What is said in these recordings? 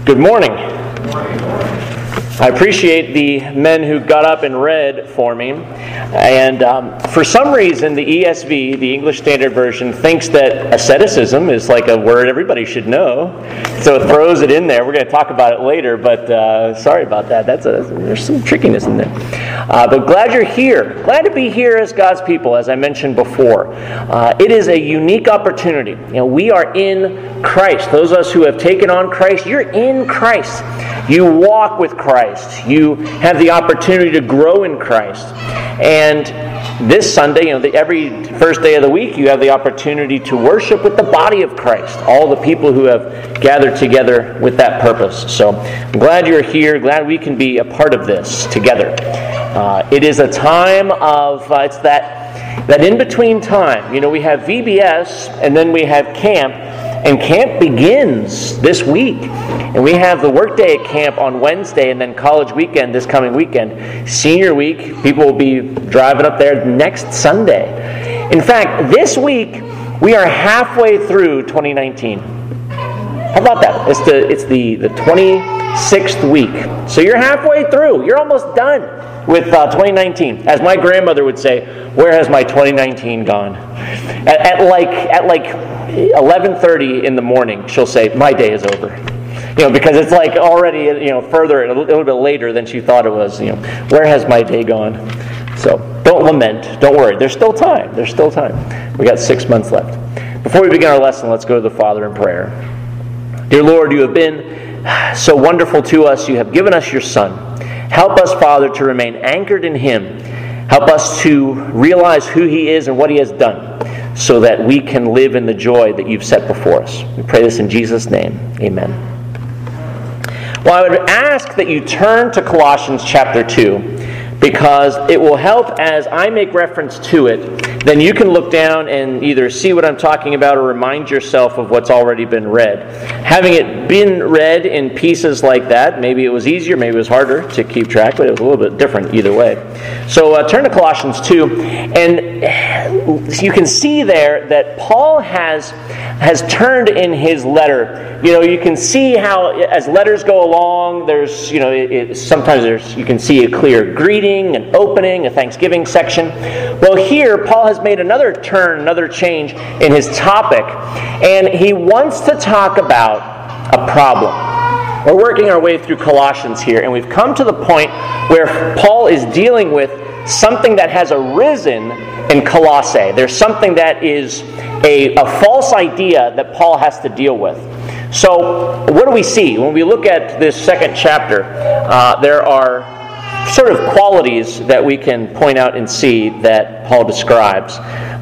Good morning. I appreciate the men who got up and read for me. And for some reason, the ESV, the English Standard Version, thinks that asceticism is like a word everybody should know. So it throws it in there. We're going to talk about it later, but sorry about that. There's some trickiness in there. But glad you're here. Glad to be here as God's people, as I mentioned before. It is a unique opportunity. We are in Christ. Those of us who have taken on Christ, you're in Christ. You walk with Christ. You have the opportunity to grow in Christ. And this Sunday, every first day of the week, you have the opportunity to worship with the body of Christ, all the people who have gathered together with that purpose. So I'm glad you're here, glad we can be a part of this together. It is a time of, it's that in-between time. We have VBS, and then we have camp. And camp begins this week. And we have the workday at camp on Wednesday and then college weekend this coming weekend. Senior week, people will be driving up there next Sunday. In fact, this week, we are halfway through 2019. How about that? It's the 26th week. So you're halfway through. You're almost done with 2019. As my grandmother would say, where has my 2019 gone? At like 11:30 in the morning, she'll say, my day is over. Because it's like already, further, a little bit later than she thought it was. Where has my day gone? So don't lament. Don't worry. There's still time. There's still time. We got 6 months left. Before we begin our lesson, let's go to the Father in prayer. Dear Lord, you have been so wonderful to us. You have given us your Son. Help us, Father, to remain anchored in Him. Help us to realize who He is and what He has done, so that we can live in the joy that you've set before us. We pray this in Jesus' name. Amen. Well, I would ask that you turn to Colossians chapter 2, because it will help as I make reference to it. Then you can look down and either see what I'm talking about or remind yourself of what's already been read. Having it been read in pieces like that, maybe it was easier, maybe it was harder to keep track, but it was a little bit different either way. So turn to Colossians 2, and you can see there that Paul has turned in his letter. You can see how as letters go along, there's sometimes you can see a clear greeting, an opening, a thanksgiving section. Well, here Paul has made another turn, another change in his topic, and he wants to talk about a problem. We're working our way through Colossians here, and we've come to the point where Paul is dealing with something that has arisen in Colossae. There's something that is a false idea that Paul has to deal with. So, what do we see? When we look at this second chapter, there are sort of qualities that we can point out and see that Paul describes.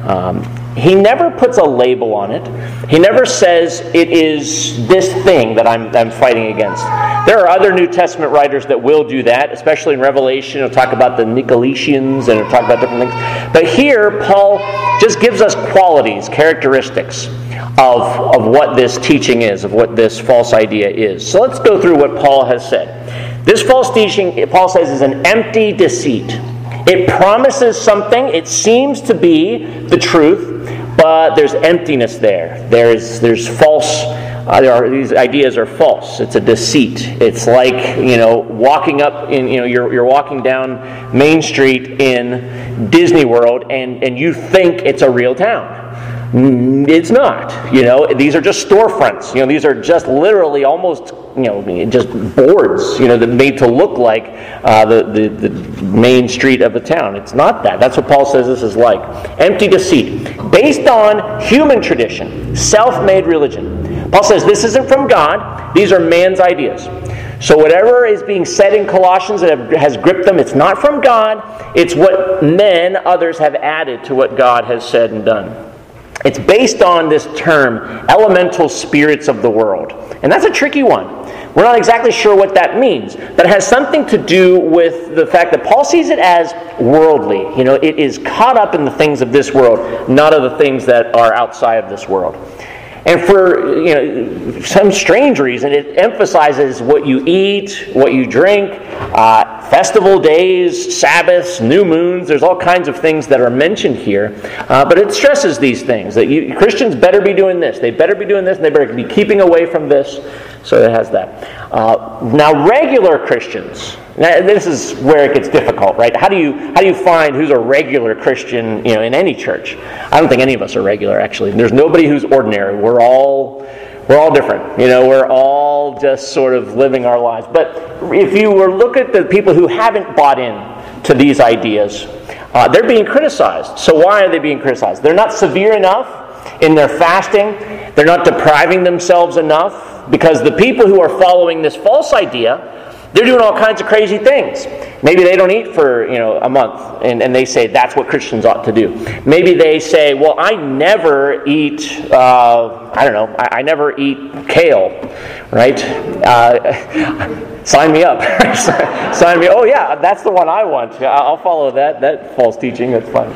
He never puts a label on it. He never says it is this thing that I'm fighting against. There are other New Testament writers that will do that, especially in Revelation. He'll talk about the Nicolaitans and he'll talk about different things. But here, Paul just gives us qualities, characteristics of what this teaching is, of what this false idea is. So let's go through what Paul has said. This false teaching, Paul says, is an empty deceit. It promises something. It seems to be the truth, but there's emptiness there. There's false. These ideas are false. It's a deceit. It's like walking up in you're walking down Main Street in Disney World and you think it's a real town. It's not. These are just storefronts. These are just literally almost just boards. That made to look like the main street of the town. It's not that. That's what Paul says this is like. Empty deceit, based on human tradition, self-made religion. Paul says this isn't from God. These are man's ideas. So whatever is being said in Colossians that has gripped them, it's not from God. It's what others have added to what God has said and done. It's based on this term, elemental spirits of the world. And that's a tricky one. We're not exactly sure what that means. But it has something to do with the fact that Paul sees it as worldly. It is caught up in the things of this world, not of the things that are outside of this world. And for some strange reason, it emphasizes what you eat, what you drink, festival days, Sabbaths, new moons. There's all kinds of things that are mentioned here. But it stresses these things, that Christians better be doing this. They better be doing this, and they better be keeping away from this. So it has that. Now, regular Christians. Now, this is where it gets difficult, right? How do you find who's a regular Christian, in any church? I don't think any of us are regular, actually. There's nobody who's ordinary. We're all different. We're all just sort of living our lives. But if you were to look at the people who haven't bought in to these ideas, they're being criticized. So why are they being criticized? They're not severe enough in their fasting. They're not depriving themselves enough. Because the people who are following this false idea, they're doing all kinds of crazy things. Maybe they don't eat for a month, and they say that's what Christians ought to do. Maybe they say, well, I never eat, I never eat kale, right? Sign me up. Sign me. Oh yeah, that's the one I want. I'll follow that false teaching. That's fine.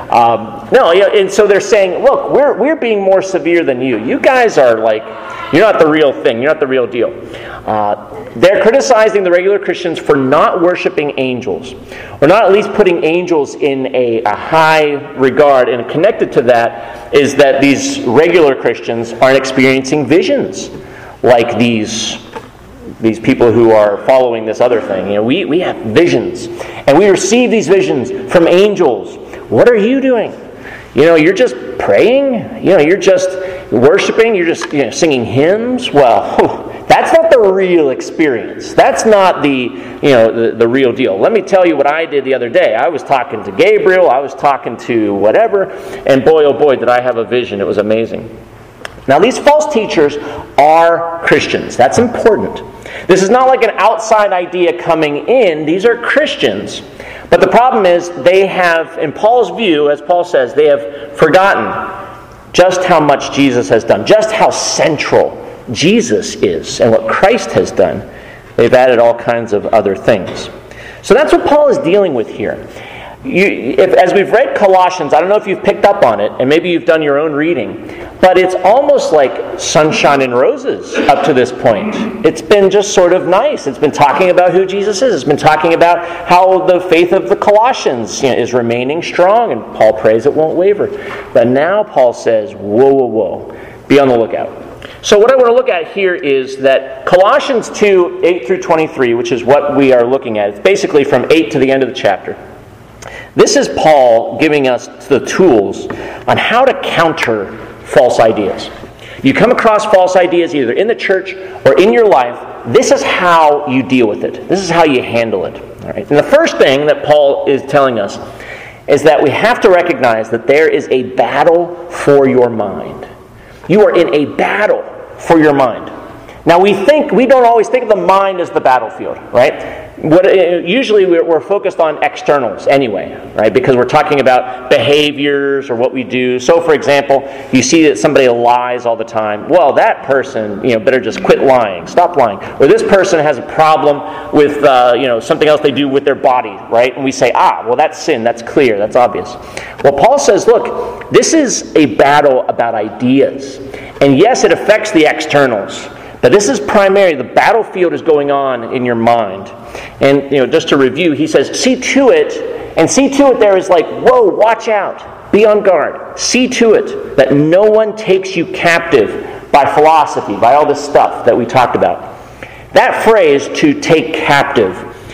And so they're saying, look, we're being more severe than you. You guys are you're not the real thing. You're not the real deal. They're criticizing the regular Christians for not worshiping angels, or not at least putting angels in a high regard. And connected to that is that these regular Christians aren't experiencing visions like these people who are following this other thing. We have visions, and we receive these visions from angels. What are you doing? You're just praying. You're just worshiping. You're just singing hymns. Well, that's not the real experience. That's not the real deal. Let me tell you what I did the other day. I was talking to Gabriel. I was talking to whatever, and boy, oh boy, did I have a vision. It was amazing. Now, these false teachers are Christians. That's important. This is not like an outside idea coming in. These are Christians. But the problem is they have, in Paul's view, as Paul says, they have forgotten just how much Jesus has done, just how central Jesus is and what Christ has done. They've added all kinds of other things. So that's what Paul is dealing with here. As we've read Colossians, I don't know if you've picked up on it, and maybe you've done your own reading, but it's almost like sunshine and roses up to this point. It's been just sort of nice. It's been talking about who Jesus is. It's been talking about how the faith of the Colossians is remaining strong, and Paul prays it won't waver. But now Paul says, whoa, whoa, whoa, be on the lookout. So what I want to look at here is that Colossians 2, 8 through 23, which is what we are looking at. It's basically from 8 to the end of the chapter. This is Paul giving us the tools on how to counter false ideas. You come across false ideas either in the church or in your life, this is how you deal with it. This is how you handle it. All right? And the first thing that Paul is telling us is that we have to recognize that there is a battle for your mind. You are in a battle for your mind. Now we don't always think of the mind as the battlefield, right? Usually we're focused on externals anyway, right? Because we're talking about behaviors or what we do. So for example, you see that somebody lies all the time. Well, that person, better just quit lying, stop lying. Or this person has a problem with, something else they do with their body, right? And we say, well, that's sin, that's clear, that's obvious. Well, Paul says, look, this is a battle about ideas. And yes, it affects the externals. But this is primary. The battlefield is going on in your mind. And, just to review, he says, see to it. And see to it there is like, whoa, watch out. Be on guard. See to it that no one takes you captive by philosophy, by all this stuff that we talked about. That phrase, to take captive,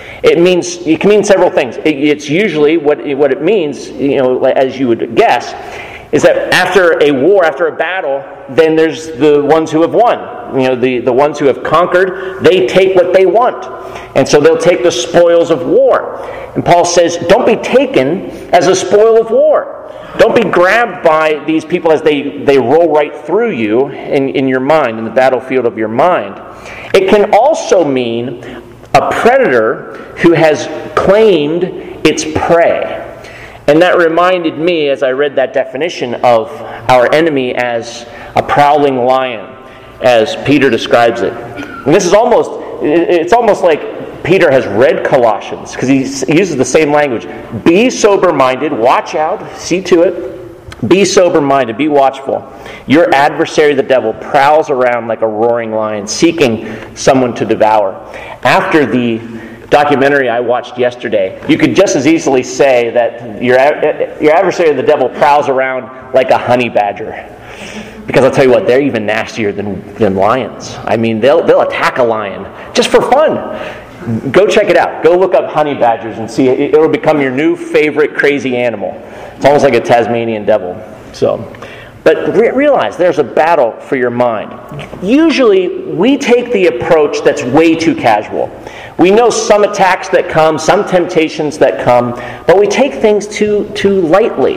it can mean several things. It's usually what it means, as you would guess, is that after a war, after a battle, then there's the ones who have won. The ones who have conquered, they take what they want. And so they'll take the spoils of war. And Paul says, don't be taken as a spoil of war. Don't be grabbed by these people as they roll right through you in your mind, in the battlefield of your mind. It can also mean a predator who has claimed its prey. And that reminded me, as I read that definition, of our enemy as a prowling lion, as Peter describes it. And it's almost like Peter has read Colossians, because he uses the same language. Be sober-minded, watch out, see to it. Be sober-minded, be watchful. Your adversary, the devil, prowls around like a roaring lion, seeking someone to devour. After the documentary I watched yesterday, you could just as easily say that your adversary, the devil, prowls around like a honey badger. Because I'll tell you what, they're even nastier than lions. I mean, they'll attack a lion just for fun. Go check it out. Go look up honey badgers and see. It'll become your new favorite crazy animal. It's almost like a Tasmanian devil. But realize there's a battle for your mind. Usually, we take the approach that's way too casual. We know some attacks that come, some temptations that come, but we take things too lightly.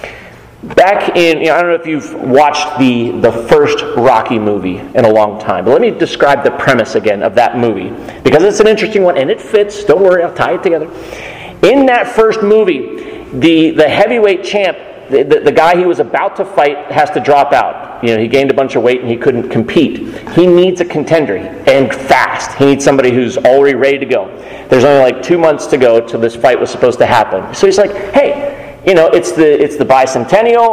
Back in, I don't know if you've watched the first Rocky movie in a long time, but let me describe the premise again of that movie, because it's an interesting one, and it fits. Don't worry, I'll tie it together. In that first movie, the heavyweight champ, the guy he was about to fight has to drop out. He gained a bunch of weight and he couldn't compete. He needs a contender, and fast. He needs somebody who's already ready to go. There's only like 2 months to go till this fight was supposed to happen. So he's like, hey, it's the bicentennial.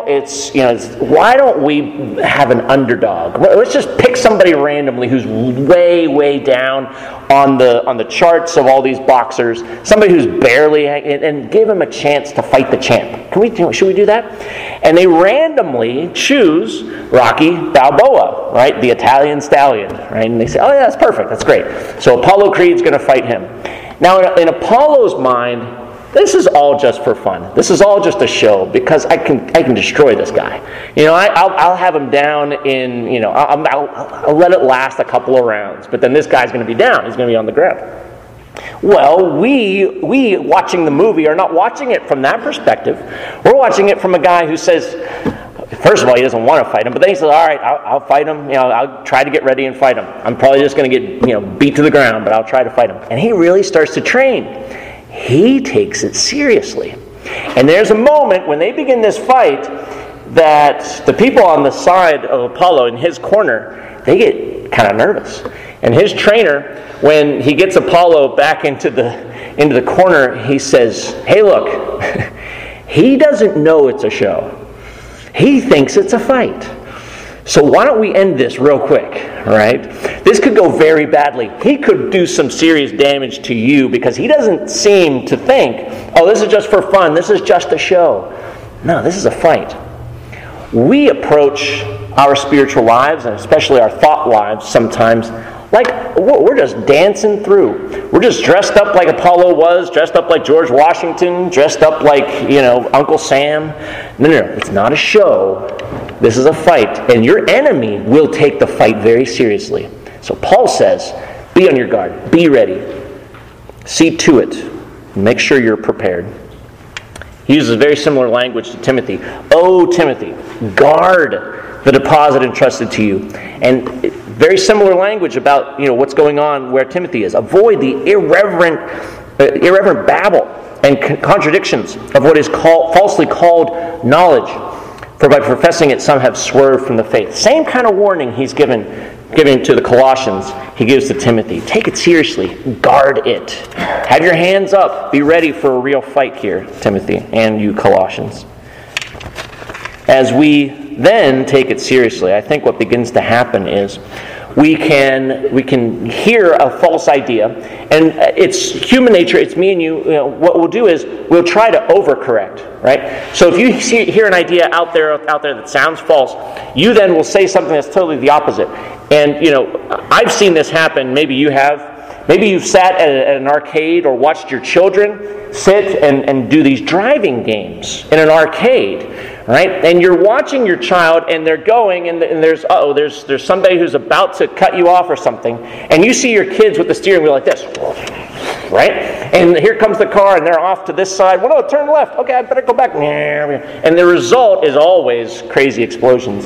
Why don't we have an underdog? Let's just pick somebody randomly who's way down on the charts of all these boxers. Somebody who's barely, and give him a chance to fight the champ. Should we do that? And they randomly choose Rocky Balboa, right? The Italian stallion, right? And they say, oh yeah, that's perfect. That's great. So Apollo Creed's going to fight him. Now in Apollo's mind, this is all just for fun. This is all just a show because I can destroy this guy. I'll have him down in, I'll let it last a couple of rounds, but then this guy's going to be down. He's going to be on the ground. Well, we watching the movie are not watching it from that perspective. We're watching it from a guy who says, first of all, he doesn't want to fight him, but then he says, all right, I'll fight him. I'll try to get ready and fight him. I'm probably just going to get beat to the ground, but I'll try to fight him. And he really starts to train. He takes it seriously. And there's a moment when they begin this fight that the people on the side of Apollo in his corner, they get kind of nervous. And his trainer, when he gets Apollo back into the corner, he says, hey, look, he doesn't know it's a show. He thinks it's a fight. So why don't we end this real quick, right? This could go very badly. He could do some serious damage to you because he doesn't seem to think, oh, this is just for fun. This is just a show. No, this is a fight. We approach our spiritual lives, and especially our thought lives sometimes, like we're just dancing through. We're just dressed up like Apollo was, dressed up like George Washington, dressed up like, Uncle Sam. No, it's not a show. This is a fight, and your enemy will take the fight very seriously. So Paul says, be on your guard, be ready, see to it, make sure you're prepared. He uses very similar language to Timothy. Oh, Timothy, guard the deposit entrusted to you. And very similar language about what's going on where Timothy is. Avoid the irreverent babble and contradictions of what is falsely called knowledge. For by professing it, some have swerved from the faith. Same kind of warning he's giving to the Colossians, he gives to Timothy. Take it seriously. Guard it. Have your hands up. Be ready for a real fight here, Timothy, and you Colossians. As we then take it seriously, I think what begins to happen is we can hear a false idea, and it's human nature, it's me and you. What we'll do is we'll try to overcorrect, right? So if you hear an idea out there that sounds false, you then will say something that's totally the opposite. And I've seen this happen. Maybe you have. Maybe you've sat at an arcade or watched your children sit and do these driving games in an arcade, right? And you're watching your child, and they're going, and there's somebody who's about to cut you off or something, and you see your kids with the steering wheel like this, right? And here comes the car, and they're off to this side. Well, no, turn left. Okay, I better go back. And the result is always crazy explosions.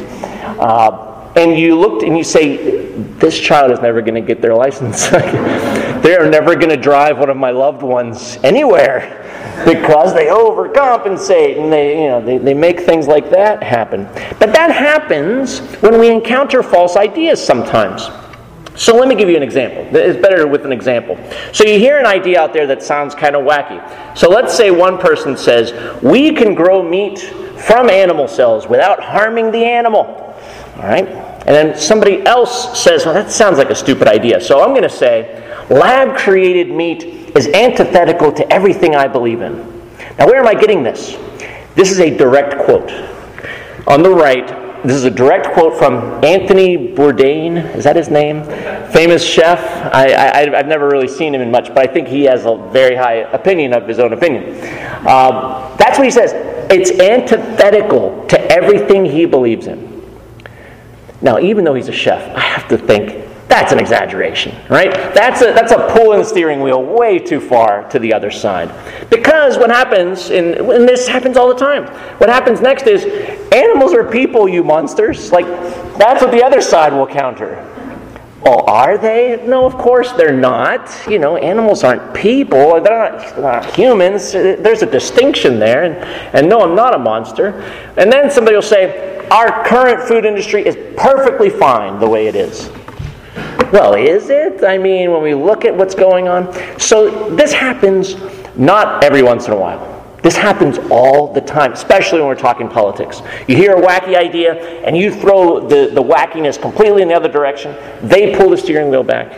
And you looked and you say, this child is never going to get their license. They are never going to drive one of my loved ones anywhere because they overcompensate and they make things like that happen. But that happens when we encounter false ideas sometimes. So let me give you an example. It's better with an example. So you hear an idea out there that sounds kind of wacky. So let's say one person says, we can grow meat from animal cells without harming the animal. All right? And then somebody else says, well, that sounds like a stupid idea. So I'm going to say, lab-created meat is antithetical to everything I believe in. Now, where am I getting this? This is a direct quote. On the right, This is a direct quote from Anthony Bourdain. Is that his name? Famous chef. I've never really seen him in much, but I think he has a very high opinion of his own opinion. That's what he says. It's antithetical to everything he believes in. Now, even though he's a chef, I have to think, that's an exaggeration, right? That's a pull in the steering wheel way too far to the other side. Because what happens, and this happens all the time, what happens next is, animals are people, you monsters. Like, that's what the other side will counter. Oh, are they? No, of course they're not. Animals aren't people. They're not humans. There's a distinction there. And no, I'm not a monster. And then somebody will say, our current food industry is perfectly fine the way it is. Well, is it? I mean, when we look at what's going on. So this happens not every once in a while. This happens all the time, especially when we're talking politics. You hear a wacky idea, and you throw the wackiness completely in the other direction. They pull the steering wheel back.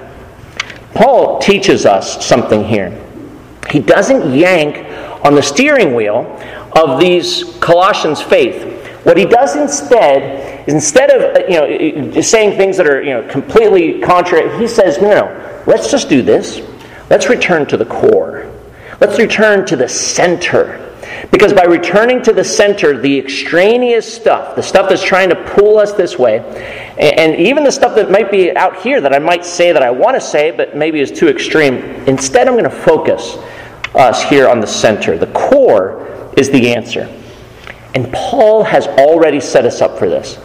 Paul teaches us something here. He doesn't yank on the steering wheel of these Colossians' faith. What he does instead of saying things that are completely contrary, he says, no, let's just do this. Let's return to the core. Let's return to the center. Because by returning to the center, the extraneous stuff, the stuff that's trying to pull us this way, and even the stuff that might be out here that I might say that I want to say, but maybe is too extreme, instead I'm going to focus us here on the center. The core is the answer. And Paul has already set us up for this.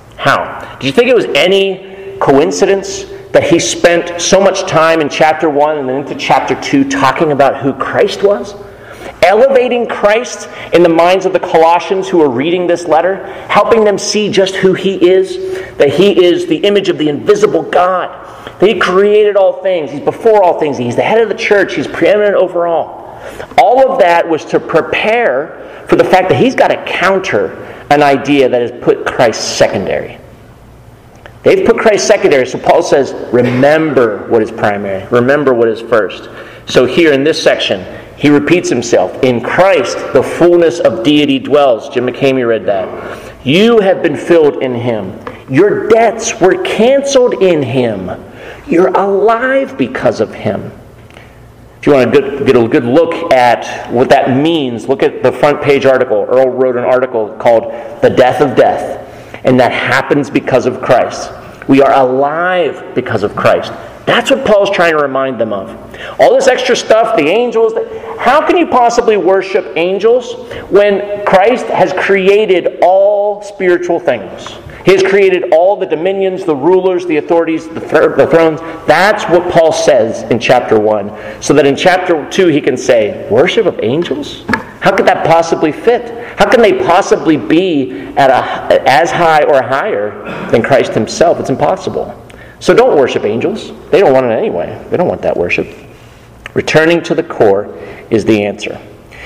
How? Do you think it was any coincidence that he spent so much time in chapter 1 and then into chapter 2 talking about who Christ was? Elevating Christ in the minds of the Colossians who are reading this letter, helping them see just who He is, that He is the image of the invisible God, that He created all things, He's before all things, He's the head of the church, He's preeminent over all. All of that was to prepare for the fact that He's got to counter an idea that has put Christ secondary. They've put Christ secondary, so Paul says, remember what is primary. Remember what is first. So here in this section, he repeats himself. In Christ, the fullness of deity dwells. Jim McCamey read that. You have been filled in Him. Your debts were canceled in Him. You're alive because of Him. If you want to get a good look at what that means, look at the front page article. Earl wrote an article called The Death of Death. And that happens because of Christ. We are alive because of Christ. That's what Paul's trying to remind them of. All this extra stuff, the angels, how can you possibly worship angels when Christ has created all spiritual things? He has created all the dominions, the rulers, the authorities, the thrones. That's what Paul says in chapter 1. So that in chapter 2 he can say, worship of angels? How could that possibly fit? How can they possibly be at as high or higher than Christ Himself? It's impossible. So don't worship angels. They don't want it anyway. They don't want that worship. Returning to the core is the answer.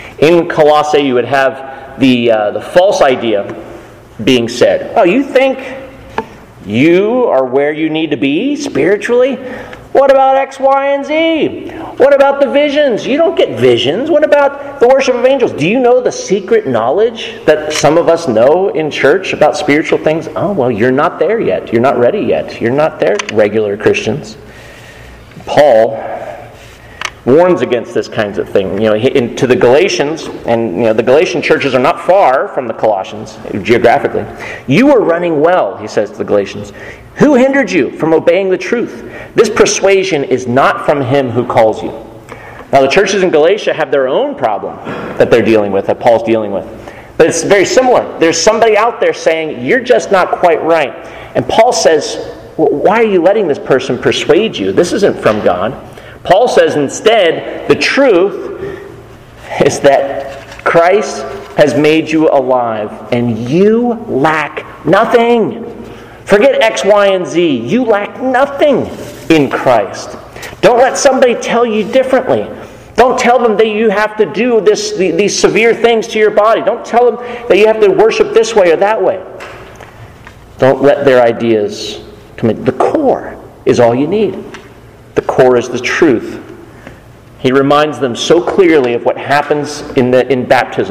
In Colossae, you would have the false idea being said. Oh, you think you are where you need to be spiritually? What about X, Y, and Z? What about the visions? You don't get visions. What about the worship of angels? Do you know the secret knowledge that some of us know in church about spiritual things? Oh, well, you're not there yet. You're not ready yet. You're not there, regular Christians. Paul warns against this kinds of thing. To the Galatians, and the Galatian churches are not far from the Colossians geographically. You were running well, he says to the Galatians. Who hindered you from obeying the truth? This persuasion is not from Him who calls you. Now the churches in Galatia have their own problem that they're dealing with, that Paul's dealing with. But it's very similar. There's somebody out there saying, you're just not quite right. And Paul says, well, why are you letting this person persuade you? This isn't from God. Paul says instead, the truth is that Christ has made you alive and you lack nothing. Forget X, Y, and Z. You lack nothing in Christ. Don't let somebody tell you differently. Don't tell them that you have to do these severe things to your body. Don't tell them that you have to worship this way or that way. Don't let their ideas come in. The core is all you need. The core is the truth. He reminds them so clearly of what happens in baptism.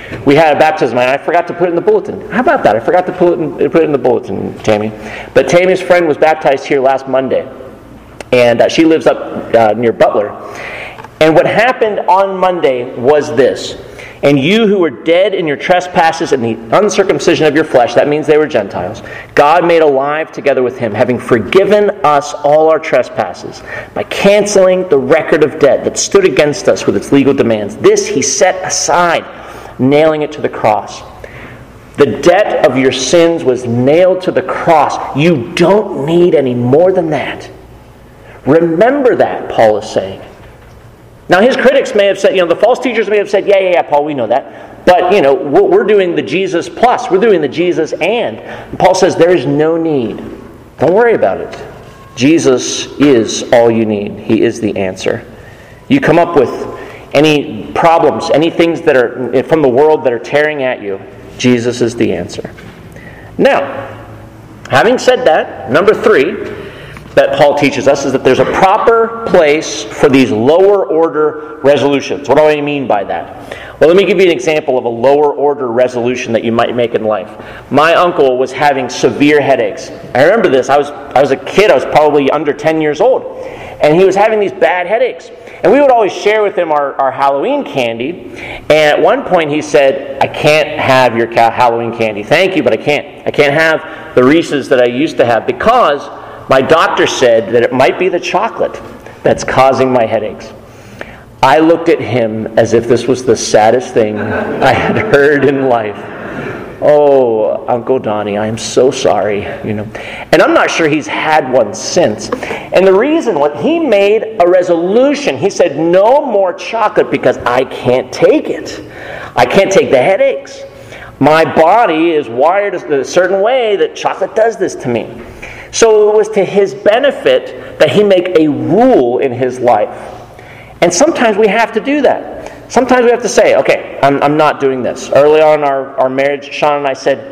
We had a baptism, and I forgot to put it in the bulletin. How about that? I forgot to put it in the bulletin, Tammy. But Tammy's friend was baptized here last Monday, and she lives up near Butler. And what happened on Monday was this. And you who were dead in your trespasses and the uncircumcision of your flesh, that means they were Gentiles, God made alive together with him, having forgiven us all our trespasses, by canceling the record of debt that stood against us with its legal demands. This he set aside, nailing it to the cross. The debt of your sins was nailed to the cross. You don't need any more than that. Remember that, Paul is saying. Now, his critics may have said, the false teachers may have said, yeah, Paul, we know that. But, we're doing the Jesus plus. We're doing the Jesus and. Paul says there is no need. Don't worry about it. Jesus is all you need. He is the answer. You come up with any problems, any things that are from the world that are tearing at you, Jesus is the answer. Now, having said that, number 3, that Paul teaches us is that there's a proper place for these lower order resolutions. What do I mean by that? Well, let me give you an example of a lower order resolution that you might make in life. My uncle was having severe headaches. I remember this. I was a kid. I was probably under 10 years old. And he was having these bad headaches. And we would always share with him our Halloween candy. And at one point he said, I can't have your Halloween candy. Thank you, but I can't. I can't have the Reese's that I used to have because my doctor said that it might be the chocolate that's causing my headaches. I looked at him as if this was the saddest thing I had heard in life. Oh, Uncle Donnie, I am so sorry. And I'm not sure he's had one since. And the reason, he made a resolution. He said, no more chocolate because I can't take it. I can't take the headaches. My body is wired a certain way that chocolate does this to me. So it was to his benefit that he make a rule in his life. And sometimes we have to do that. Sometimes we have to say, okay, I'm not doing this. Early on in our marriage, Sean and I said,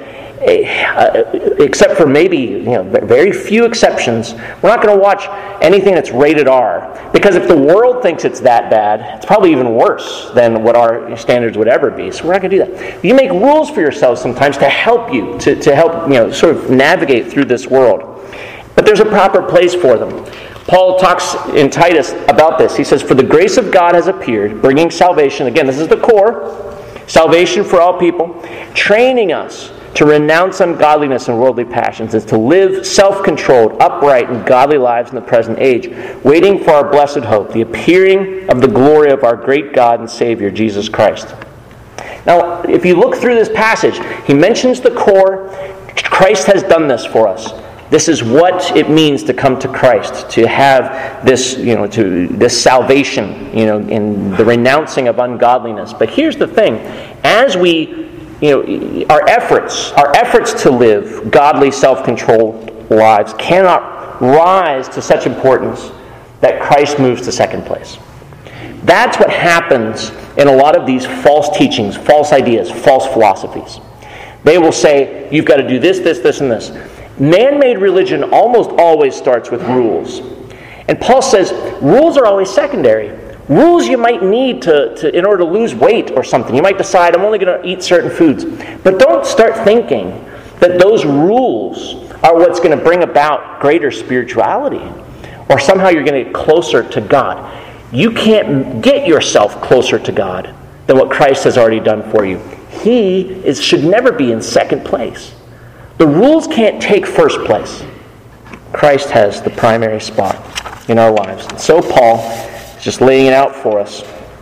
except for maybe very few exceptions, we're not going to watch anything that's rated R. Because if the world thinks it's that bad, it's probably even worse than what our standards would ever be. So we're not going to do that. You make rules for yourselves sometimes to help you, to help sort of navigate through this world. But there's a proper place for them. Paul talks in Titus about this. He says, for the grace of God has appeared, bringing salvation. Again, this is the core. Salvation for all people. Training us to renounce ungodliness and worldly passions, and to live self-controlled, upright, and godly lives in the present age, waiting for our blessed hope, the appearing of the glory of our great God and Savior, Jesus Christ. Now, if you look through this passage, he mentions the core. Christ has done this for us. This is what it means to come to Christ, to have this, this salvation, in the renouncing of ungodliness. But here's the thing: as we, our efforts to live godly, self-controlled lives cannot rise to such importance that Christ moves to second place. That's what happens in a lot of these false teachings, false ideas, false philosophies. They will say, you've got to do this, this, this, and this. Man-made religion almost always starts with rules. And Paul says rules are always secondary. Rules you might need to in order to lose weight or something. You might decide, I'm only going to eat certain foods. But don't start thinking that those rules are what's going to bring about greater spirituality, or somehow you're going to get closer to God. You can't get yourself closer to God than what Christ has already done for you. He should never be in second place. The rules can't take first place. Christ has the primary spot in our lives. And so Paul is just laying it out for us.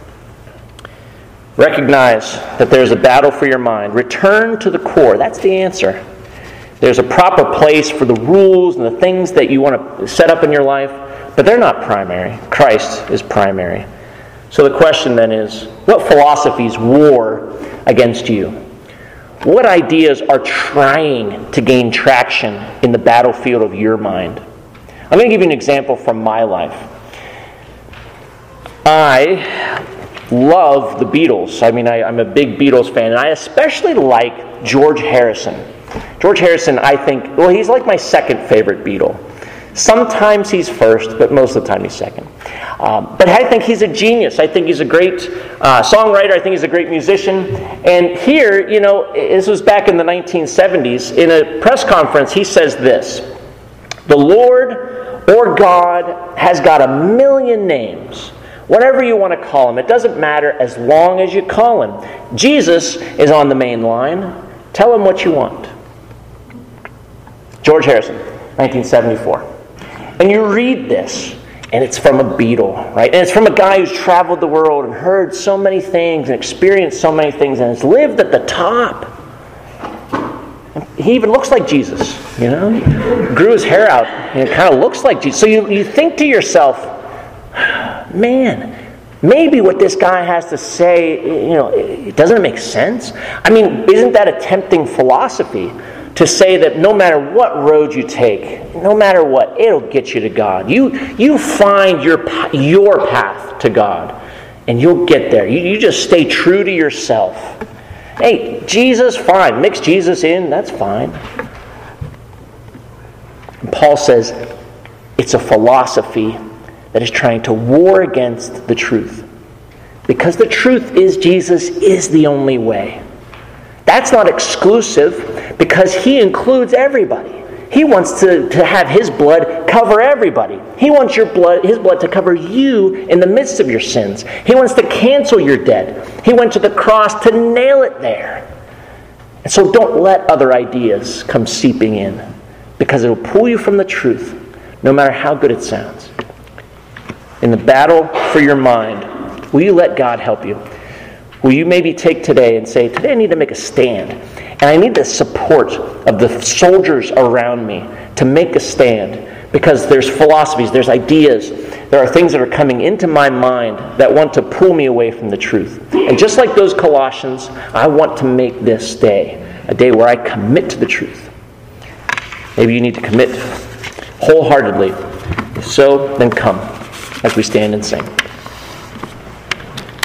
Recognize that there's a battle for your mind. Return to the core. That's the answer. There's a proper place for the rules and the things that you want to set up in your life, but they're not primary. Christ is primary. So the question then is, what philosophies war against you? What ideas are trying to gain traction in the battlefield of your mind? I'm going to give you an example from my life. I love the Beatles. I'm a big Beatles fan, and I especially like George Harrison. George Harrison, I think, he's like my second favorite Beatle. Sometimes he's first, but most of the time he's second. But I think he's a genius. I think he's a great songwriter. I think he's a great musician. And here, this was back in the 1970s, in a press conference, he says this: "The Lord or God has got a million names. Whatever you want to call him, it doesn't matter as long as you call him. Jesus is on the main line. Tell him what you want." George Harrison, 1974. And you read this, and it's from a Beatle, right? And it's from a guy who's traveled the world and heard so many things and experienced so many things and has lived at the top. He even looks like Jesus, He grew his hair out, and it kind of looks like Jesus. So you think to yourself, man, maybe what this guy has to say, doesn't it make sense? I mean, isn't that a tempting philosophy to say that no matter what road you take, no matter what, it'll get you to God. You find your path to God, and you'll get there. You just stay true to yourself. Hey, Jesus, fine. Mix Jesus in, that's fine. And Paul says it's a philosophy that is trying to war against the truth. Because the truth is Jesus is the only way. That's not exclusive, because he includes everybody. He wants to have his blood cover everybody. He wants his blood to cover you in the midst of your sins. He wants to cancel your debt. He went to the cross to nail it there. And so don't let other ideas come seeping in, because it'll pull you from the truth, no matter how good it sounds. In the battle for your mind, will you let God help you? Will you maybe take today and say, today I need to make a stand, and I need the support of the soldiers around me to make a stand, because there's philosophies, there's ideas, there are things that are coming into my mind that want to pull me away from the truth. And just like those Colossians, I want to make this day a day where I commit to the truth. Maybe you need to commit wholeheartedly. If so, then come as we stand and sing.